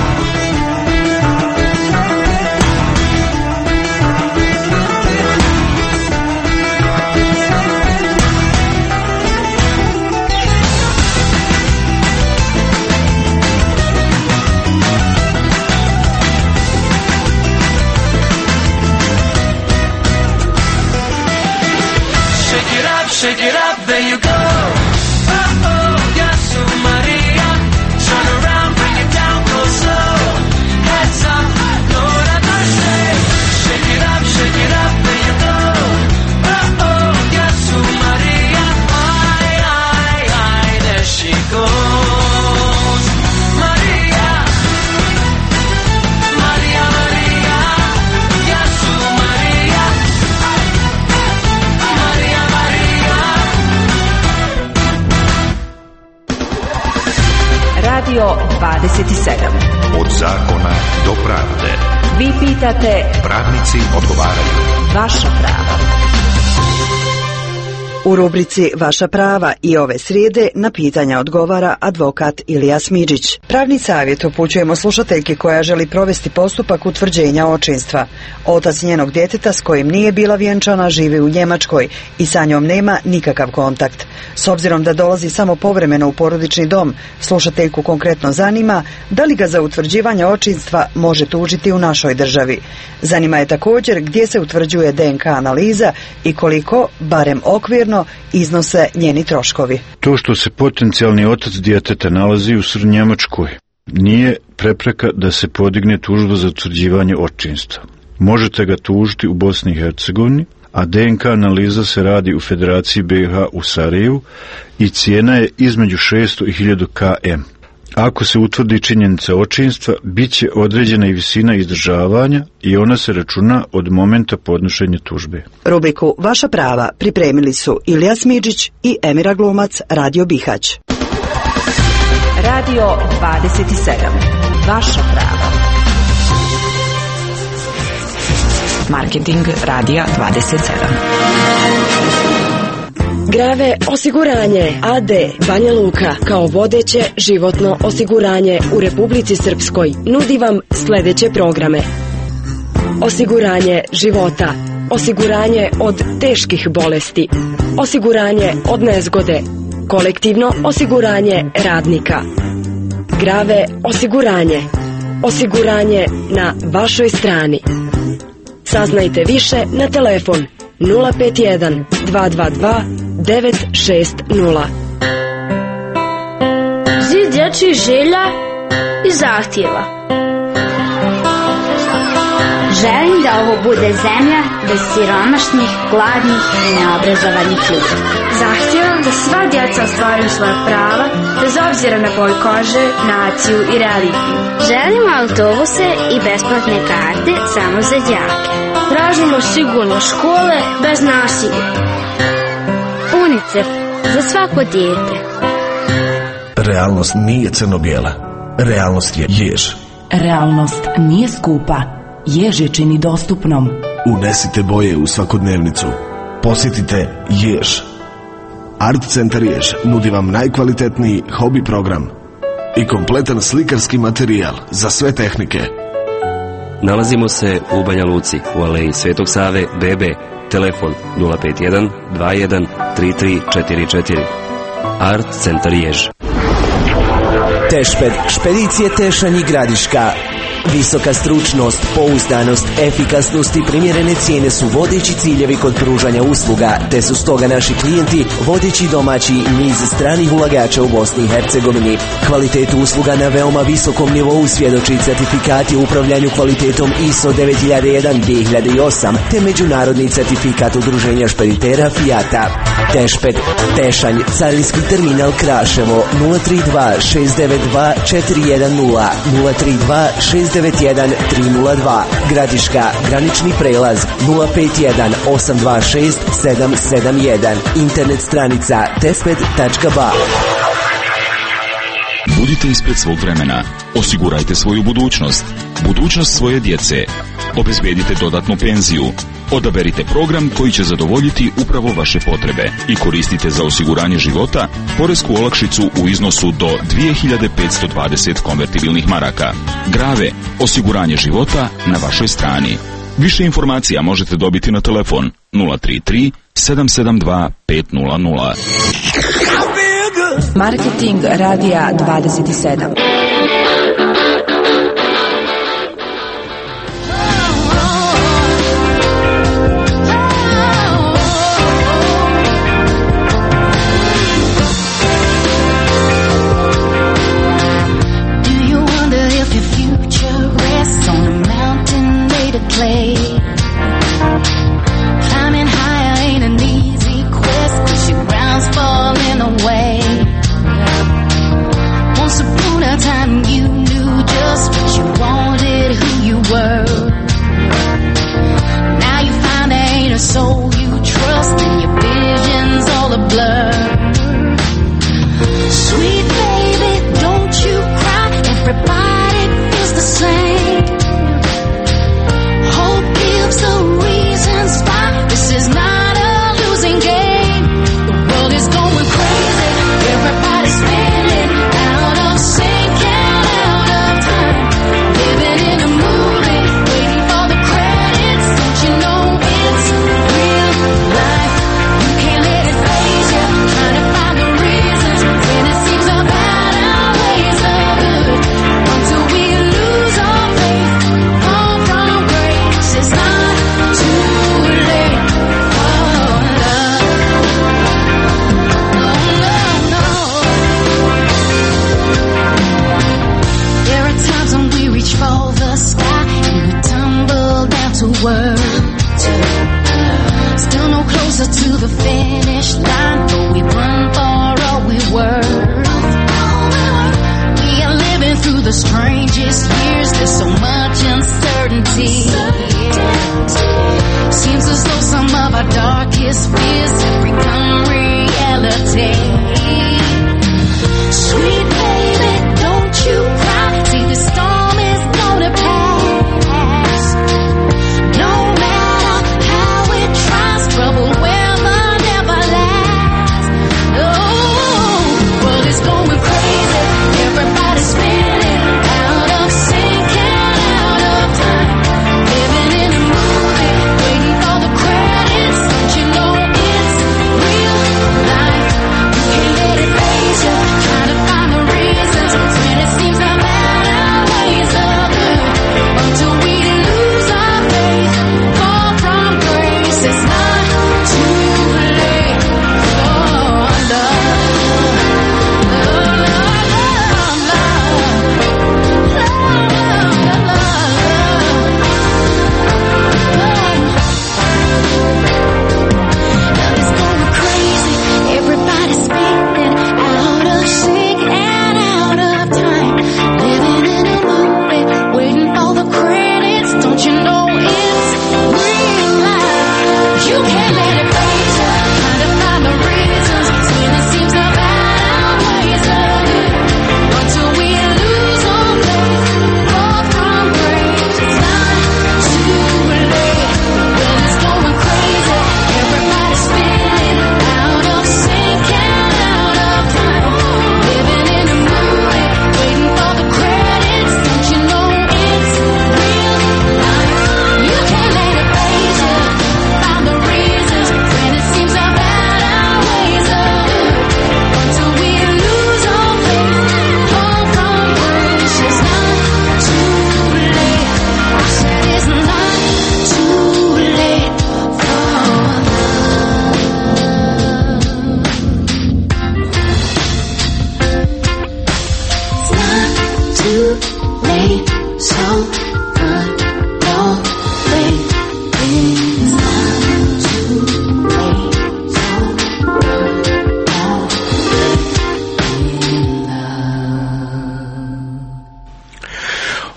Shake it up, shake it up, there you go. Oh oh, yes, oh Maria. Turn around, bring it down, go slow. Heads up, Lord have mercy. Shake it up, shake it up, there you go. Oh oh, yes, oh Maria. Ay, ay, ay, there she goes. Maria. Maria, Maria. Yes, oh Maria. Maria, Maria. Radio dvadeset sedam. Od zakona do pravde. Vi pitate, Pravnici odgovaraju. vaša prava. U rubrici Vaša prava i ove srijede na pitanja odgovara advokat Ilija Smidžić. Pravni savjet upućujemo slušateljki koja želi provesti postupak utvrđenja očinstva. Otac njenog djeteta s kojim nije bila vjenčana živi u Njemačkoj i sa njom nema nikakav kontakt. S obzirom da dolazi samo povremeno u porodični dom, slušateljku konkretno zanima da li ga za utvrđivanje očinstva može tužiti u našoj državi. Zanima je također gdje se utvrđuje D N K analiza i koliko, barem okvirno, iznose njeni troškovi. To što se potencijalni otac djeteta nalazi u Njemačkoj nije prepreka da se podigne tužba za utvrđivanje očinstva. Možete ga tužiti u Bosni i Hercegovini, a D N K analiza se radi u Federaciji B i H u Sarajevu i cijena je između šesto i hiljadu km. Ako se utvrdi činjenica očinstva, bit će određena i visina izdržavanja i ona se računa od momenta podnošenja tužbe. Rubriku Vaša prava pripremili su Ilija Smidžić i Emira Glumac, Radio Bihać. Radio dvadeset sedam. Vaša prava. Marketing Radija dvadeset sedam. Grave osiguranje A D Banja Luka kao vodeće životno osiguranje u Republici Srpskoj nudi vam sljedeće programe: osiguranje života, osiguranje od teških bolesti, osiguranje od nezgode, kolektivno osiguranje radnika, Grave osiguranje, osiguranje na vašoj strani. Saznajte više na telefon nula pet jedan dva dva dva devet šest nula. Zid dječjih želja i zahtjeva. Želim da ovo bude zemlja bez siromašnih, gladnih i neobrazovanih ljudi. Zahtijevam da sva djeca ostvaruju svoja prava, bez obzira na boju kože, naciju i religiju. Želim autobuse i besplatne karte samo za đake. Tražimo sigurne škole bez nasilja. UNICEF za svako dijete. Realnost nije crno-bijela. Realnost je jež. Realnost nije skupa. Jež je čini dostupnom. Unesite boje u svakodnevnicu. Posjetite Jež. Art Centar Jež nudi vam najkvalitetniji hobi program i kompletan slikarski materijal za sve tehnike. Nalazimo se u Banja Luci, u aleji Svetog Save, B B, telefon nula pet jedan dva jedan tri tri četiri četiri. Art Centar Jež. Tešped, špedicije Tešanj i Gradiška. Visoka stručnost, pouzdanost, efikasnost i primjerene cijene su vodeći ciljevi kod pružanja usluga, te su stoga naši klijenti vodeći domaći niz stranih ulagača u Bosni i Hercegovini. Kvalitetu usluga na veoma visokom nivou svjedoči certifikati u upravljanju kvalitetom I S O devet hiljada jedan dvije hiljade osam te međunarodni certifikat udruženja špeditera Fijata. Tešped, Tešanj, carinski terminal Kraševo nula tri dva šest devet dva četiri jedan nula nula tri dva šest devet jedan tri nula dva. Gradiška, granični prelaz nula pet jedan osam dva šest sedam sedam jedan. Internet stranica tesped tačka ba. Budite ispred svog vremena. Osigurajte svoju budućnost. Budućnost svoje djece. Obezbedite dodatnu penziju. Odaberite program koji će zadovoljiti upravo vaše potrebe i koristite za osiguranje života poresku olakšicu u iznosu do dvije hiljade petsto dvadeset konvertibilnih maraka. Grave, osiguranje života na vašoj strani. Više informacija možete dobiti na telefon nula tri tri sedam sedam dva pet nula nula. Marketing radija dvadeset sedam. Climbing higher ain't an easy quest, 'cause your ground's falling away. Once upon a time you knew just what you wanted, who you were. Now you find there ain't a soul you trust, and your vision's all a blur. Sweet baby, don't you cry, everybody feels the same. Hope gives the reasons why this is not a losing game. The world is going crazy, everybody's spinning out of sync and out of time. Living in a movie, waiting for the credits. Don't you know it's real life? You can't let it phase you, trying to find the reasons when it seems our bad, our ways are good. Until we lose our faith, fall from grace. It's not too late for love. Oh no, no. There are times when we reach for the sky and we tumble down to earth. Still no closer to the finish line, but we run for all we worth. We are living through the strangest years. There's so much uncertainty. Seems as though some of our darkest fears have become reality. Sweet baby, don't you cry. See, the storm is gonna pass. No matter how it tries, trouble weather never lasts. Oh, well, it's going crazy. Everybody's spinning out of sync and out of time. Living in a movie, waiting for the credits. Don't you know it's real life? You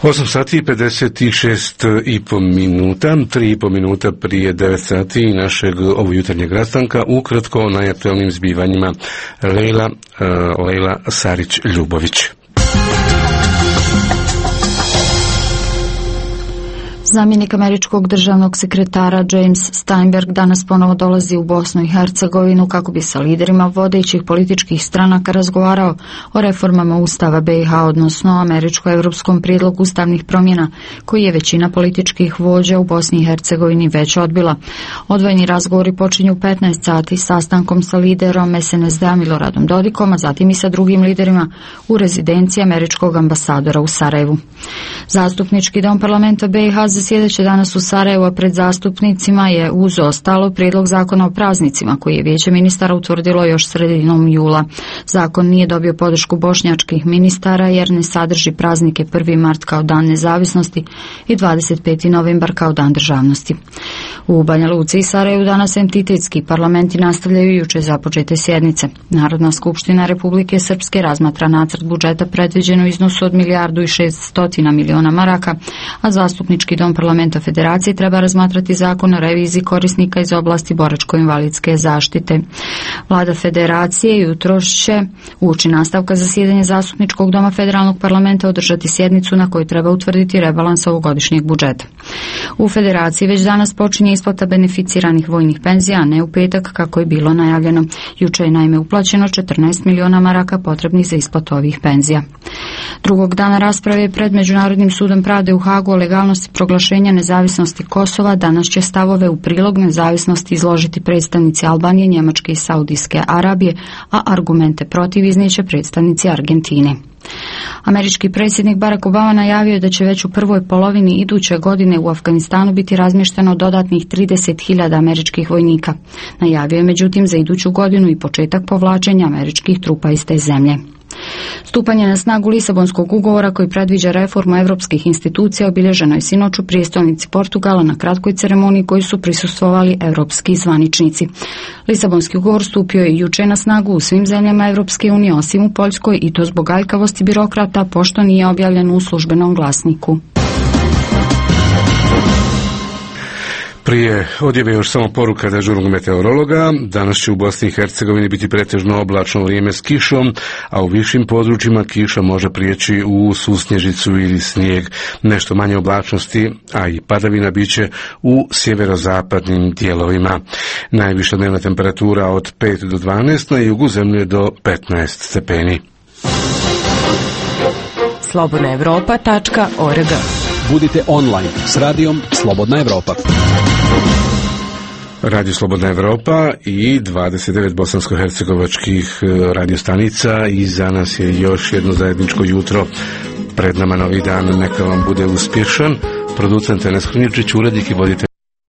osam sati i pedeset šest i po minuta, tri i po minuta prije devet sati našeg ovog jutarnjeg rastanka, ukratko o najaktualnim zbivanjima. Lejla, uh, Lejla Sarić-Ljubović. Zamjenik američkog državnog sekretara James Steinberg danas ponovo dolazi u Bosnu i Hercegovinu kako bi sa liderima vodećih političkih stranaka razgovarao o reformama Ustava B i H, odnosno američko-evropskom prijedlogu ustavnih promjena koji je većina političkih vođa u Bosni i Hercegovini već odbila. Odvojeni razgovori počinju u petnaest sati sastankom sa liderom S N S D-a Miloradom Dodikom, a zatim i sa drugim liderima u rezidenciji američkog ambasadora u Sarajevu. Zastupnički dom parlamenta B i H zasjedeće danas u Sarajevu, a pred zastupnicima je uz ostalo prijedlog zakona o praznicima koji je vijeće ministara utvrdilo još sredinom jula. Zakon nije dobio podršku bošnjačkih ministara jer ne sadrži praznike prvi mart kao dan nezavisnosti i dvadeset peti novembar kao dan državnosti. U Banja Luci i Sarajevu danas entitetski parlamenti nastavljaju juče započete sjednice. Narodna skupština Republike Srpske razmatra nacrt budžeta predviđen u iznosu od milijardu i šeststotina miliona maraka, a zastupnički dom parlamenta Federacije treba razmatrati zakon o reviziji korisnika iz oblasti boračko-invalidske zaštite. Vlada Federacije jutros će uoči nastavka zasjedanja zastupničkog doma federalnog parlamenta održati sjednicu na kojoj treba utvrditi rebalans ovogodišnjeg budžeta. U Federaciji već danas počinje isplata beneficiranih vojnih penzija, a ne u petak kako je bilo najavljeno. Juče je naime uplaćeno četrnaest miliona maraka potrebnih za isplatu ovih penzija. Drugog dana rasprave pred Međunarodnim sudom pravde u Hagu o legalnosti proglašenja nezavisnosti Kosova danas će stavove u prilog nezavisnosti izložiti predstavnici Albanije, Njemačke i Saudijske Arabije, a argumente protiv iznijeće predstavnici Argentine. Američki predsjednik Barack Obama najavio je da će već u prvoj polovini iduće godine u Afganistanu biti razmješteno dodatnih trideset hiljada američkih vojnika. Najavio je međutim za iduću godinu i početak povlačenja američkih trupa iz te zemlje. Stupanje na snagu Lisabonskog ugovora koji predviđa reformu evropskih institucija obilježeno je sinoć u prijestolnici Portugala na kratkoj ceremoniji koju su prisustvovali evropski zvaničnici. Lisabonski ugovor stupio je juče na snagu u svim zemljama Evropske unije osim u Poljskoj i to zbog aljkavosti birokrata pošto nije objavljen u službenom glasniku. Prije odjave još samo poruka dežurnog meteorologa. Danas će u Bosni i Hercegovini biti pretežno oblačno vrijeme s kišom, a u višim područjima kiša može prijeći u susnježicu ili snijeg. Nešto manje oblačnosti, a i padavina biće u sjeverozapadnim dijelovima. Najviša dnevna temperatura od pet do dvanaest, na jugu zemlje do petnaest stepeni. slobodna evropa tačka org. Budite online s radijom Slobodna Evropa. Radio Slobodna Evropa i dvadeset devet bosansko-hercegovačkih radiostanica i za nas je još jedno zajedničko jutro. Pred nama novi dan, neka vam bude uspješan. Producent Enes Hrnjičić, urednik i voditelj